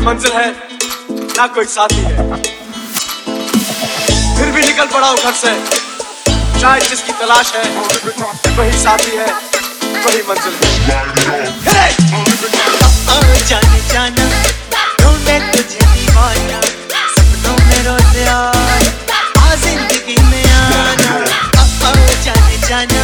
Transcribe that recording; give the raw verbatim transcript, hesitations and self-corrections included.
मंजिल है ना कोई साथी है, फिर भी निकल पड़ा हूँ घर से। शायद जिसकी तलाश है वही साथी है, वही मंजिल है। जाने जाना ढूंढे तुझे दीवाना, सपनों में रोज आए आ जिंदगी में आना। जाने जाना